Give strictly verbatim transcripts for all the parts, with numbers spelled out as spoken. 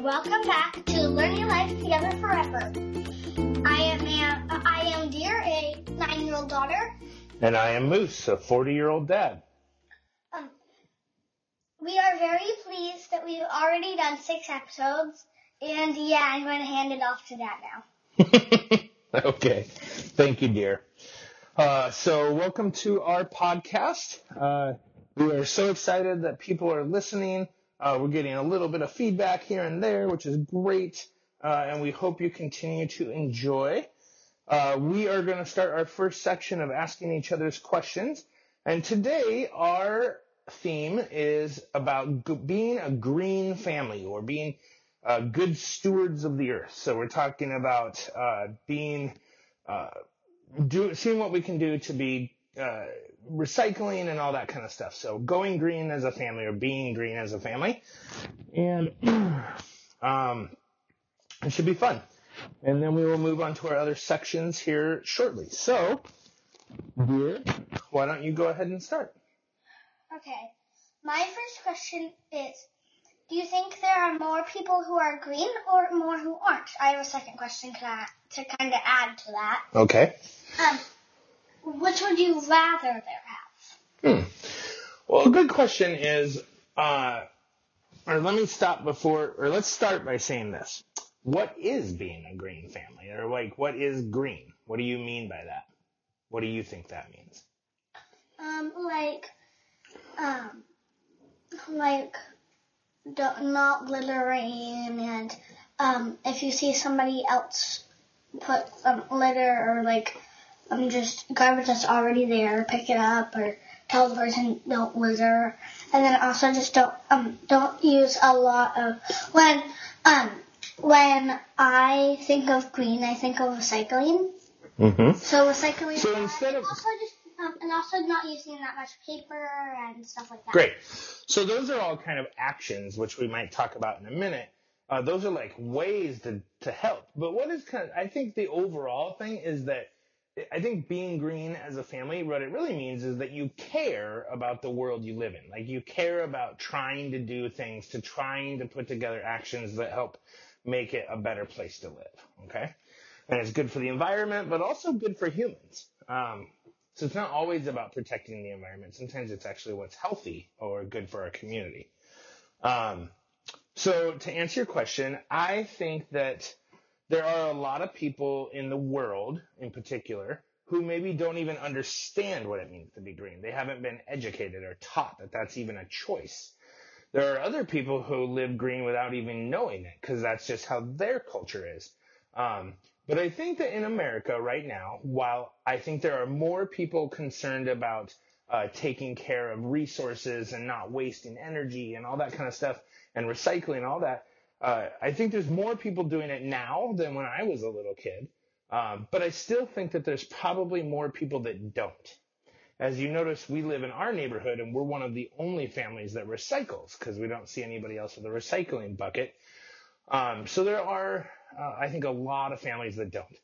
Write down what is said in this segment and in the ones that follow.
welcome back to Learning Life Together Forever. I am Am- I am Dear, a nine-year-old daughter. And I am Moose, a forty-year-old dad. Um, we are very pleased that we've already done six episodes, and yeah, I'm going to hand it off to Dad now. Okay, thank you, dear. Uh, so welcome to our podcast. Uh, we are so excited that people are listening. Uh, we're getting a little bit of feedback here and there, which is great, uh, and we hope you continue to enjoy. Uh, we are going to start our first section of asking each other's questions, and today our theme is about g- being a green family, or being uh, good stewards of the earth. So we're talking about uh, being, uh, do, seeing what we can do to be uh, recycling and all that kind of stuff. So going green as a family, or being green as a family, and um, it should be fun. And then we will move on to our other sections here shortly. So, dear, why don't you go ahead and start? Okay. My first question is, do you think there are more people who are green or more who aren't? I have a second question to kind of add to that. Okay. Um, which would you rather there have? Hmm. Well, a good question is, uh, or let me stop before, or let's start by saying this. What is being a green family? Or like, what is green? What do you mean by that? What do you think that means? Um, like, um, like, do- not littering, and, um, if you see somebody else put some litter, or like, um, just garbage that's already there, pick it up, or tell the person don't litter, and then also just don't, um, don't use a lot of, when, um, When I think of green, I think of recycling. Mm-hmm. So recycling. So instead of and also just um, and also not using that much paper and stuff like that. Great. So those are all kind of actions, which we might talk about in a minute. Uh, those are like ways to to help. But what is kind of, I think the overall thing is that I think being green as a family, what it really means is that you care about the world you live in. Like you care about trying to do things, to trying to put together actions that help make it a better place to live, okay? And it's good for the environment, but also good for humans. Um, so it's not always about protecting the environment. Sometimes it's actually what's healthy or good for our community. Um, so to answer your question, I think that there are a lot of people in the world, in particular, who maybe don't even understand what it means to be green. They haven't been educated or taught that that's even a choice. There are other people who live green without even knowing it, because that's just how their culture is. Um, but I think that in America right now, while I think there are more people concerned about uh, taking care of resources and not wasting energy and all that kind of stuff, and recycling and all that, uh, I think there's more people doing it now than when I was a little kid. Um, but I still think that there's probably more people that don't. As you notice, we live in our neighborhood, and we're one of the only families that recycles, because we don't see anybody else with a recycling bucket. Um, so there are, uh, I think, a lot of families that don't.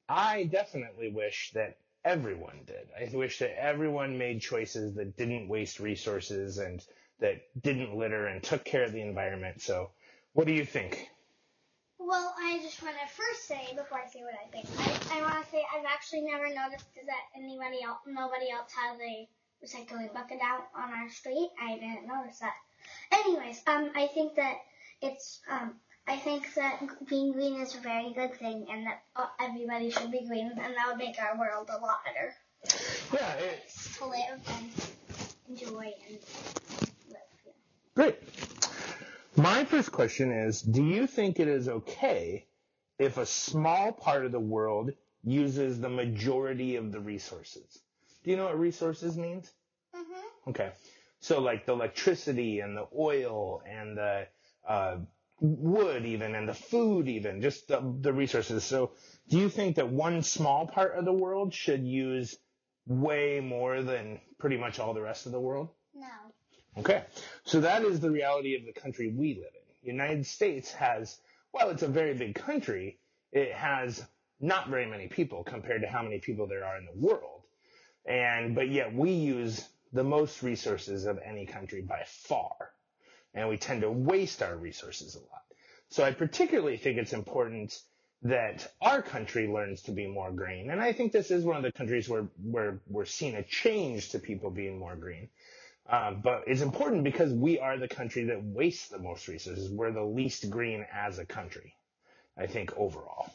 I definitely wish that everyone did. I wish that everyone made choices that didn't waste resources and that didn't litter and took care of the environment. So what do you think? Well, I just want to first say, before I say what I think, I, I want to say I've actually never noticed that anybody else, nobody else has a recycling bucket out on our street. I didn't notice that. Anyways, um, I think that it's, um, I think that being green is a very good thing, and that everybody should be green, and that would make our world a lot better. Yeah, it's to live and enjoy and live. Yeah. Great. My first question is, do you think it is okay if a small part of the world uses the majority of the resources? Do you know what resources means? Mm-hmm. Okay. So like the electricity and the oil and the uh, wood even and the food even, just the, the resources. So do you think that one small part of the world should use way more than pretty much all the rest of the world? No. Okay, so that is the reality of the country we live in. The United States has, well, it's a very big country. It has not very many people compared to how many people there are in the world. And, but yet we use the most resources of any country by far. And we tend to waste our resources a lot. So I particularly think it's important that our country learns to be more green. And I think this is one of the countries where, where we're seeing a change to people being more green. Um, but it's important because we are the country that wastes the most resources. We're the least green as a country, I think, overall.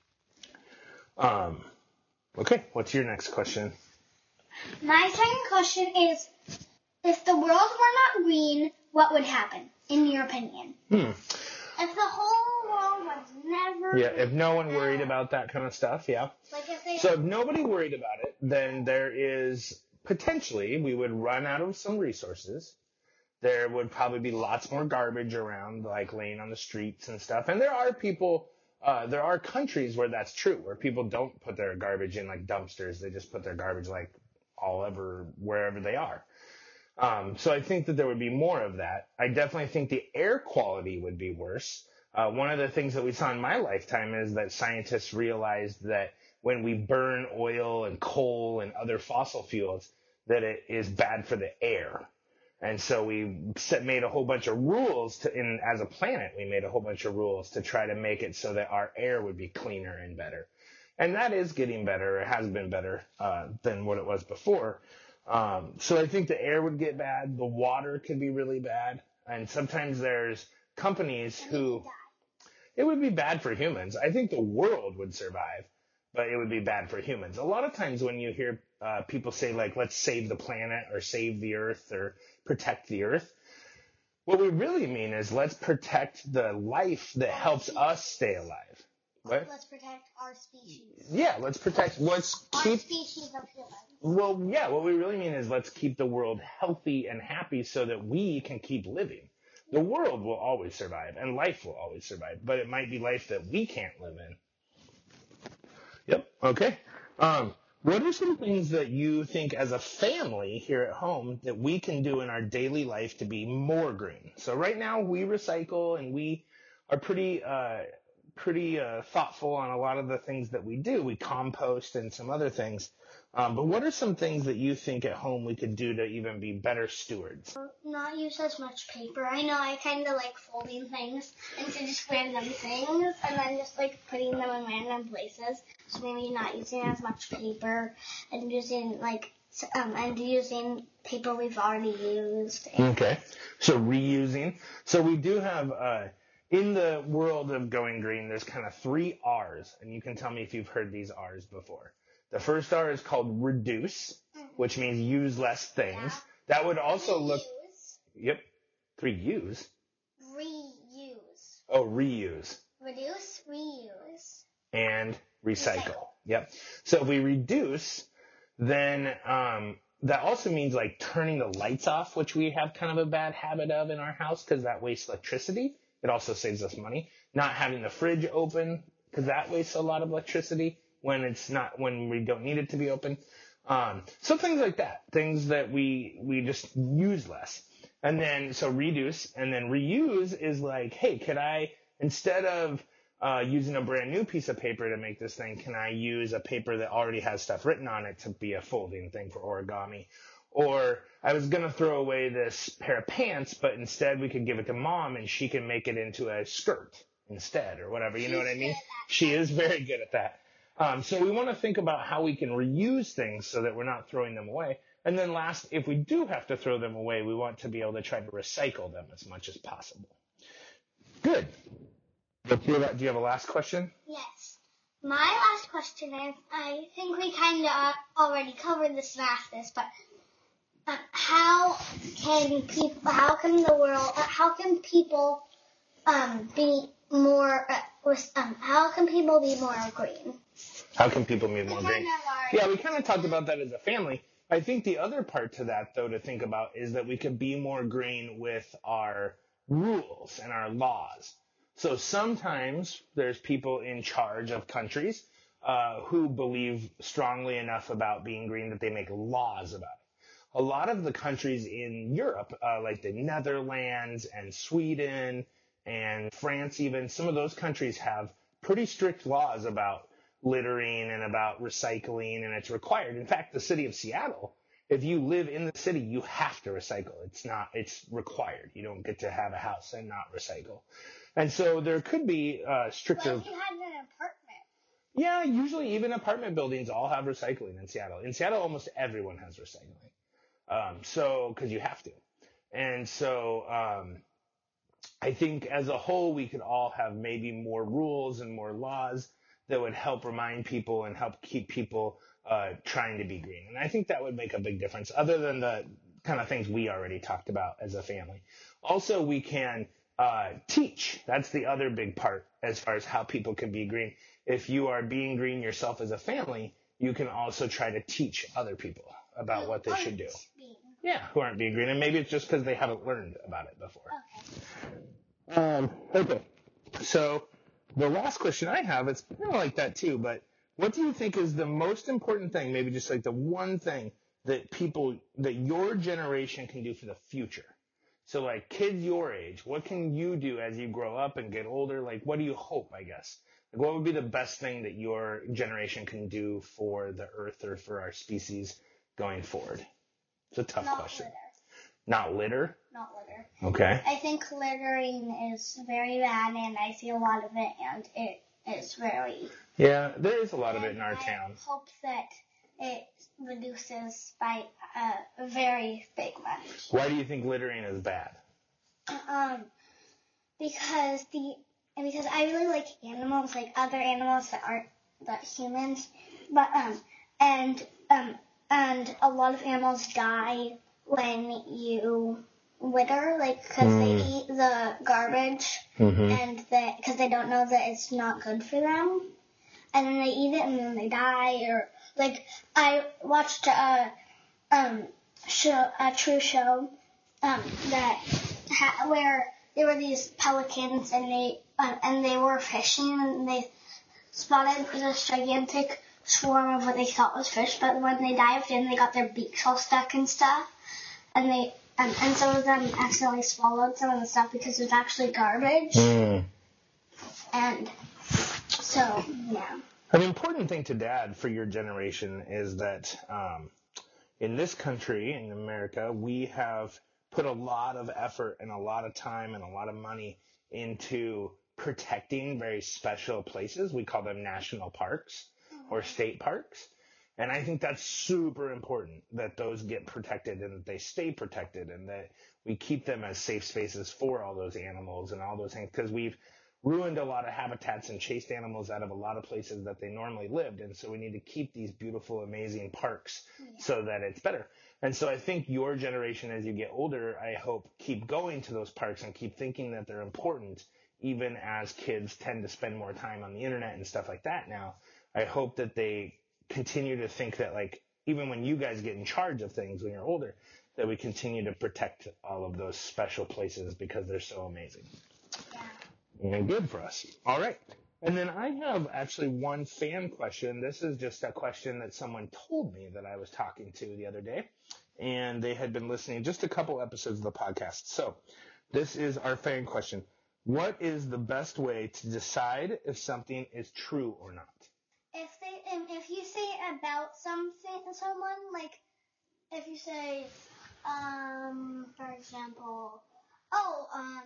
Um, okay, what's your next question? My second question is, if the world were not green, what would happen, in your opinion? Hmm. If the whole world was never... Yeah, if no one worried about that kind of stuff, yeah. Like if they... So if nobody worried about it, then there is, potentially, we would run out of some resources. There would probably be lots more garbage around, like laying on the streets and stuff. And there are people, uh, there are countries where that's true, where people don't put their garbage in like dumpsters. They just put their garbage like all over, wherever they are. Um, so I think that there would be more of that. I definitely think the air quality would be worse. Uh, one of the things that we saw in my lifetime is that scientists realized that when we burn oil and coal and other fossil fuels, that it is bad for the air. And so we set, made a whole bunch of rules to, in, as a planet, we made a whole bunch of rules to try to make it so that our air would be cleaner and better. And that is getting better. It has been better, uh, than what it was before. Um, so I think the air would get bad. The water could be really bad. And sometimes there's companies who, it would be bad for humans. I think the world would survive, but it would be bad for humans. A lot of times when you hear uh, people say, like, let's save the planet or save the earth or protect the earth, what we really mean is let's protect the life that helps us stay alive. What? Let's protect our species. Yeah, let's protect, let's Our keep... species of humans. Well, yeah, what we really mean is let's keep the world healthy and happy so that we can keep living. The world will always survive, and life will always survive, but it might be life that we can't live in. Yep, okay. Um, what are some things that you think as a family here at home that we can do in our daily life to be more green? So right now we recycle and we are pretty... Uh, pretty uh, thoughtful on a lot of the things that we do. We compost and some other things. Um, but what are some things that you think at home we could do to even be better stewards? Not use as much paper. I know I kind of like folding things into just random things and then just like putting them in random places. So maybe not using as much paper and using like um, and using paper we've already used. Okay. So reusing. So we do have... Uh, In the world of going green, there's kind of three R's, and you can tell me if you've heard these R's before. The first R is called reduce, which means use less things. Yeah. That would also reuse. look... Yep. Three U's. Reuse. Oh, reuse. Reduce, reuse. And recycle. Recycle. Yep. So if we reduce, then um, that also means like turning the lights off, which we have kind of a bad habit of in our house because that wastes electricity. It also saves us money. Not having the fridge open, because that wastes a lot of electricity when it's not, when we don't need it to be open. Um, so things like that, things that we, we just use less. And then, so reduce, and then reuse is like, hey, could I, instead of uh, using a brand new piece of paper to make this thing, can I use a paper that already has stuff written on it to be a folding thing for origami? Or I was going to throw away this pair of pants, but instead we could give it to mom and she can make it into a skirt instead or whatever. You know what I mean? She is very good at that. Um, so we want to think about how we can reuse things so that we're not throwing them away. And then last, if we do have to throw them away, we want to be able to try to recycle them as much as possible. Good. Do you have a last question? Yes. My last question is, I think we kind of already covered this and asked this, but uh, how can people, how can the world, uh, how can people um, be more, uh, res- um, how can people be more green? How can people be more We green? kind of Yeah, we kind of talked about that as a family. I think the other part to that, though, to think about is that we could be more green with our rules and our laws. So sometimes there's people in charge of countries uh, who believe strongly enough about being green that they make laws about it. A lot of the countries in Europe, uh, like the Netherlands and Sweden and France even, some of those countries have pretty strict laws about littering and about recycling, and it's required. In fact, the city of Seattle If you live in the city, you have to recycle. It's not, it's required. You don't get to have a house and not recycle. And so there could be uh, stricter. But if you had an apartment. Yeah, usually even apartment buildings all have recycling in Seattle. In Seattle, almost everyone has recycling. Um, so, because you have to. And so um, I think as a whole, we could all have maybe more rules and more laws that would help remind people and help keep people uh, trying to be green. And I think that would make a big difference, other than the kind of things we already talked about as a family. Also, we can uh, teach. That's the other big part as far as how people can be green. If you are being green yourself as a family, you can also try to teach other people about what they should do. Yeah, who aren't being green. And maybe it's just because they haven't learned about it before. Okay. Um, okay. So the last question I have, it's kind of like that too, but what do you think is the most important thing, maybe just like the one thing that people, that your generation can do for the future? So like kids your age, what can you do as you grow up and get older? Like what do you hope, I guess? Like what would be the best thing that your generation can do for the earth or for our species going forward? It's a tough Not question. litter. Not litter? Not litter. Okay. I think littering is very bad, and I see a lot of it, and it is very... Yeah, there is a lot of it in our I town. I hope that it reduces by a very big much. Why do you think littering is bad? Um, because the because I really like animals, like other animals that aren't that humans, but um and um and a lot of animals die when you litter, like because Mm. they eat the garbage Mm-hmm. and they because they don't know that it's not good for them, and then they eat it and then they die. Or like I watched a um show a true show um that ha- where there were these pelicans and they uh, and they were fishing and they spotted this gigantic swarm of what they thought was fish, but when they dived in, they got their beaks all stuck and stuff, and they um, and some of them accidentally swallowed some of the stuff because it was actually garbage. Mm. And so yeah. An important thing to add for your generation is that um, in this country, in America, we have put a lot of effort and a lot of time and a lot of money into protecting very special places. We call them national parks or state parks. And I think that's super important that those get protected and that they stay protected and that we keep them as safe spaces for all those animals and all those things, because we've ruined a lot of habitats and chased animals out of a lot of places that they normally lived. And so we need to keep these beautiful, amazing parks Yeah. so that it's better. And so I think your generation, as you get older, I hope keep going to those parks and keep thinking that they're important, even as kids tend to spend more time on the internet and stuff like that now. I hope that they continue to think that, like, even when you guys get in charge of things when you're older, that we continue to protect all of those special places because they're so amazing. Yeah. And good for us. All right. And then I have actually one fan question. This is just a question that someone told me that I was talking to the other day, and they had been listening just a couple episodes of the podcast. So this is our fan question. What is the best way to decide if something is true or not? If they, um, if you say about something, someone, like, if you say, um, for example, oh, um,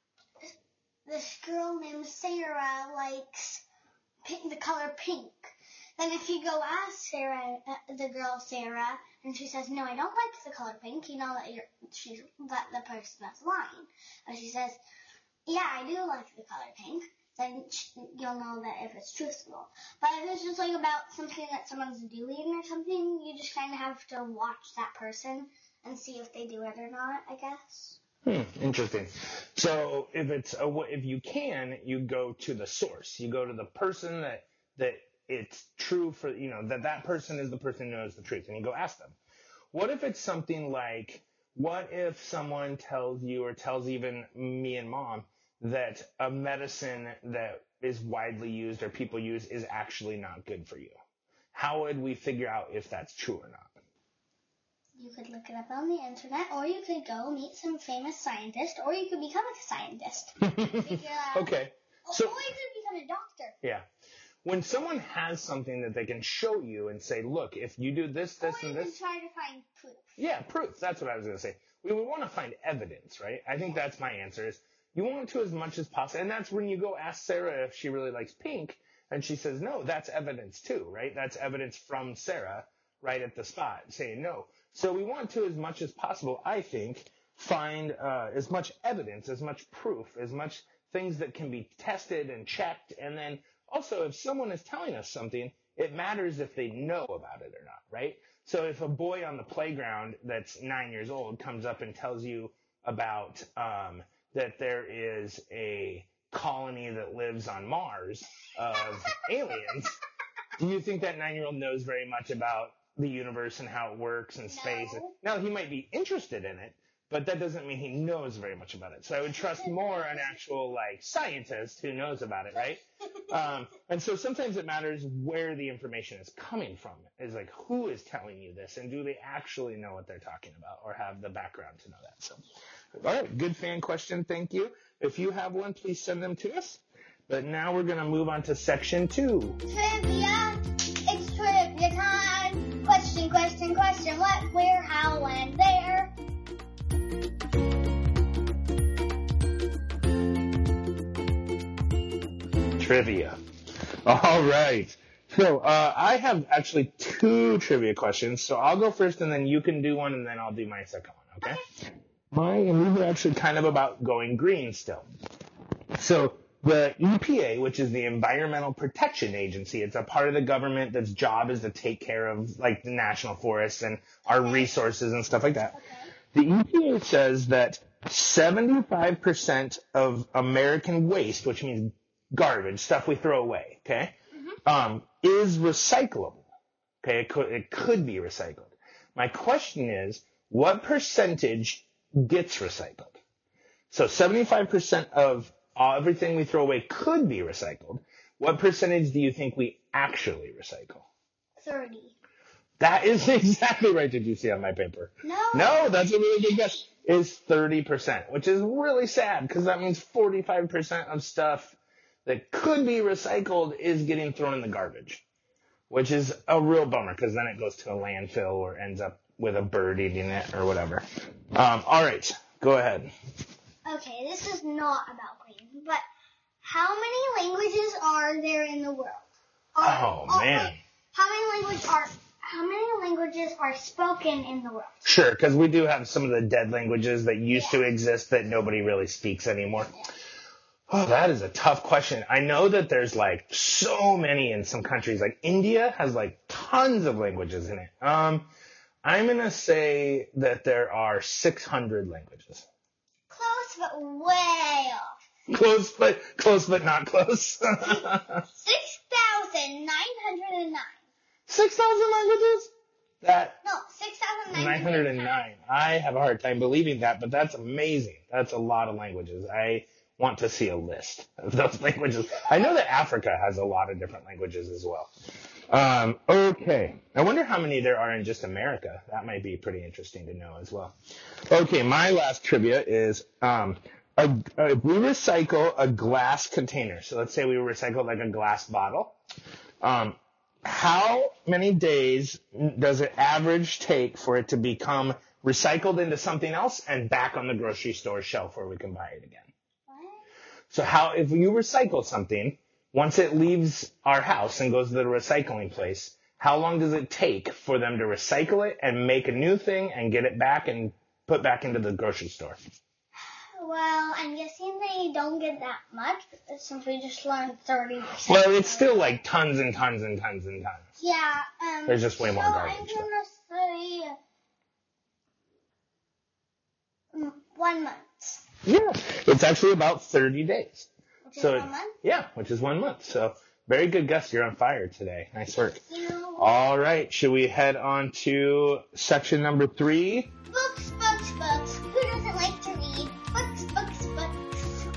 this girl named Sarah likes pink, the color pink. Then if you go ask Sarah, uh, the girl Sarah, and she says, no, I don't like the color pink, you know that you're, she's, that the person that's lying. And she says, yeah, I do like the color pink. Then you'll know that if it's truthful. But if it's just like about something that someone's doing or something, you just kind of have to watch that person and see if they do it or not, I guess. Hmm, interesting. So if it's a, if you can, you go to the source. You go to the person that that it's true for, you know, that that person is the person who knows the truth, and you go ask them. What if it's something like, what if someone tells you or tells even me and Mom that a medicine that is widely used or people use is actually not good for you? How would we figure out if that's true or not? You could look it up on the internet, or you could go meet some famous scientist, or you could become a scientist. Figure out, Okay. or, So, or you could become a doctor. yeah. when someone has something that they can show you and say, look, if you do this, this, or and even this. try to find proof. Yeah, proof. That's what I was going to say. We would want to find evidence, right? I think that's my answer is you want to as much as possible. And that's when you go ask Sarah if she really likes pink. And she says, no, that's evidence too, right? That's evidence from Sarah right at the spot saying no. So we want to, as much as possible, I think, find uh, as much evidence, as much proof, as much things that can be tested and checked. And then also, if someone is telling us something, it matters if they know about it or not, right? So if a boy on the playground that's nine years old comes up and tells you about um, that there is a colony that lives on Mars of aliens, do you think that nine-year-old knows very much about the universe and how it works and space? No. Now, he might be interested in it, but that doesn't mean he knows very much about it. So I would trust more an actual, like, scientist who knows about it, right? Um, and so sometimes it matters where the information is coming from. Is like, who is telling you this? And do they actually know what they're talking about or have the background to know that? So, all right, good fan question. Thank you. If you have one, please send them to us. But now we're going to move on to section two. Trivia. It's trivia time. Question, question, question. What, where, how, when, there. Trivia. All right. So uh, I have actually two trivia questions. So I'll go first, and then you can do one, and then I'll do my second one. Okay? My and these are actually kind of about going green still. So the E P A, which is the Environmental Protection Agency, it's a part of the government that's job is to take care of like the national forests and our resources and stuff like that. Okay. The E P A says that seventy-five percent of American waste, which means garbage, stuff we throw away, okay, Mm-hmm. um, is recyclable. Okay, it could, it could be recycled. My question is, what percentage gets recycled? So seventy-five percent of everything we throw away could be recycled. What percentage do you think we actually recycle? thirty. That is exactly right. Did you see on my paper? No. No, that's a really good guess. Is thirty percent, which is really sad because that means forty-five percent of stuff that could be recycled is getting thrown in the garbage, which is a real bummer because then it goes to a landfill or ends up with a bird eating it or whatever. Um, all right, go ahead. Okay, this is not about green, but how many languages are there in the world? Are, Oh, man. wait, how many languages are how many languages are spoken in the world? Sure, because we do have some of the dead languages that used to exist that nobody really speaks anymore. Oh, that is a tough question. I know that there's like so many in some countries. Like India has like tons of languages in it. Um, I'm going to say that there are six hundred languages. Close, but way off. Close, but close, but not close. six thousand nine hundred nine. six thousand languages? That No, six thousand nine nine hundred hundred nine. I have a hard time believing that, but that's amazing. That's a lot of languages. I want to see a list of those languages. I know that Africa has a lot of different languages as well. Um, okay. I wonder how many there are in just America. That might be pretty interesting to know as well. Okay, my last trivia is um, a, a, if we recycle a glass container, so let's say we recycle like a glass bottle, um, how many days does it average take for it to become recycled into something else and back on the grocery store shelf where we can buy it again? So how, if you recycle something, once it leaves our house and goes to the recycling place, how long does it take for them to recycle it and make a new thing and get it back and put back into the grocery store? Well, I'm guessing they don't get that much since we just learned thirty percent. Well, it's still like tons and tons and tons and tons. Yeah. Um, There's just way more so garbage. I'm going to say mm, one month. Yeah, it's actually about thirty days. Which is So, one month? yeah, which is one month. So very good, Gus. You're on fire today. Nice work. You know, All right, should we head on to section number three? books, books, books. Who doesn't like to read? Books, books, books.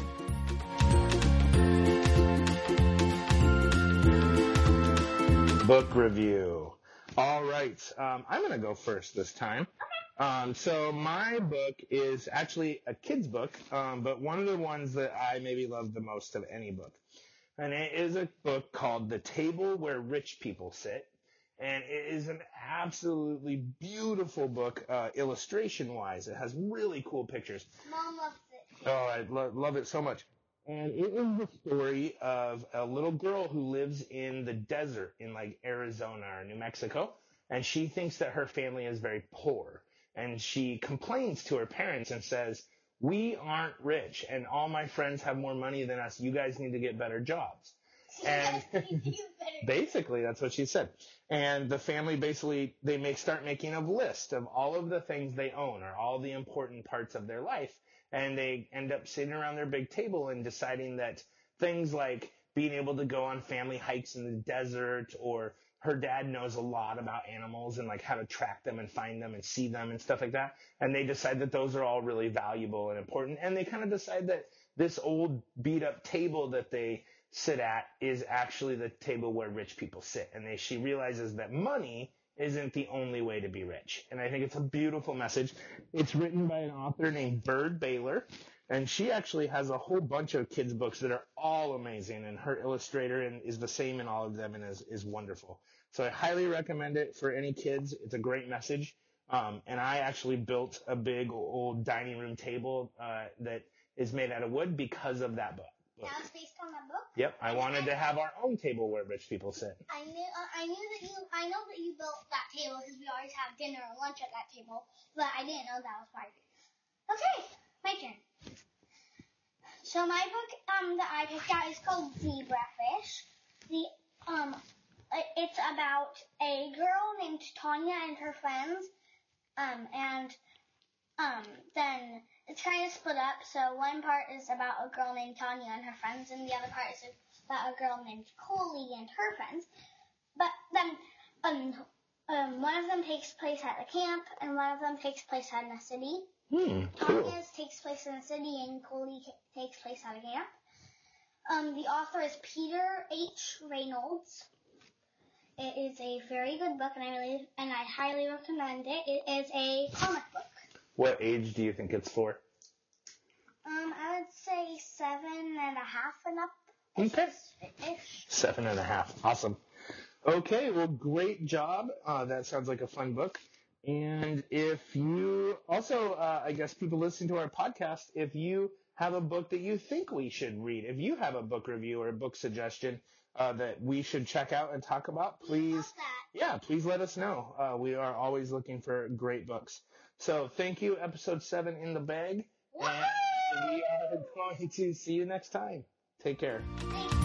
Book review. All right, um, I'm going to go first this time. Um, so my book is actually a kid's book, um, but one of the ones that I maybe love the most of any book. And it is a book called The Table Where Rich People Sit. And it is an absolutely beautiful book, uh, illustration-wise. It has really cool pictures. Mom loves it too. Oh, I lo- love it so much. And it is the story of a little girl who lives in the desert in like Arizona or New Mexico. And she thinks that her family is very poor. And she complains to her parents and says, we aren't rich and all my friends have more money than us. You guys need to get better jobs. And basically that's what she said. And the family basically, they make, start making a list of all of the things they own or all the important parts of their life. And they end up sitting around their big table and deciding that things like being able to go on family hikes in the desert, or her dad knows a lot about animals and like how to track them and find them and see them and stuff like that. And they decide that those are all really valuable and important. And they kind of decide that this old beat up table that they sit at is actually the table where rich people sit. And they, she realizes that money isn't the only way to be rich. And I think it's a beautiful message. It's written by an author named Bird Baylor. And she actually has a whole bunch of kids' books that are all amazing. And her illustrator is the same in all of them and is, is wonderful. So I highly recommend it for any kids. It's a great message. Um, and I actually built a big old dining room table uh, that is made out of wood because of that book. That was based on that book? Yep, I wanted to have our own table where rich people sit. I knew, uh, I knew that you, I know that you built that table because we always have dinner or lunch at that table, but I didn't know that was part of it. Okay, my turn. So my book, um, that I picked out is called Zebrafish. The, um, it's about a girl named Tanya and her friends, um, and, um, then it's kind of split up. So one part is about a girl named Tanya and her friends, and the other part is about a girl named Coley and her friends. But then, um, um, one of them takes place at a camp, and one of them takes place in a city. Hmm, cool. Tanya's takes place in a city, and Coley t- takes place at a camp. Um, the author is Peter H. Reynolds. It is a very good book, and I really and I highly recommend it. It is a comic book. What age do you think it's for? Um, I would say seven and a half and up. Okay. Ish. Seven and a half. Awesome. Okay, well, great job. Uh, that sounds like a fun book. And if you also, uh, I guess people listening to our podcast, if you have a book that you think we should read, if you have a book review or a book suggestion uh, that we should check out and talk about, please, yeah, please let us know. Uh, we are always looking for great books. So thank you, episode seven in the bag. And we are going to see you next time. Take care. Thank you.